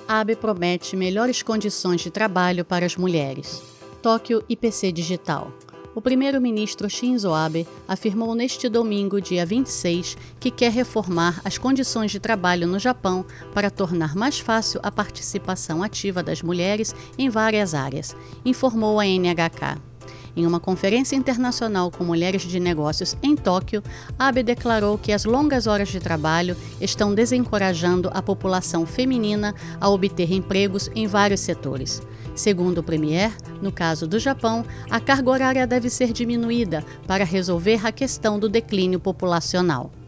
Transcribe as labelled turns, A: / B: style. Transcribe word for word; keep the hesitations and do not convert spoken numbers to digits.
A: Abe promete melhores condições de trabalho para as mulheres. Tóquio I P C Digital. O primeiro-ministro Shinzo Abe afirmou neste domingo, dia vinte e seis, que quer reformar as condições de trabalho no Japão para tornar mais fácil a participação ativa das mulheres em várias áreas, informou a N H K. Em uma conferência internacional com mulheres de negócios em Tóquio, Abe declarou que as longas horas de trabalho estão desencorajando a população feminina a obter empregos em vários setores. Segundo o premier, no caso do Japão, a carga horária deve ser diminuída para resolver a questão do declínio populacional.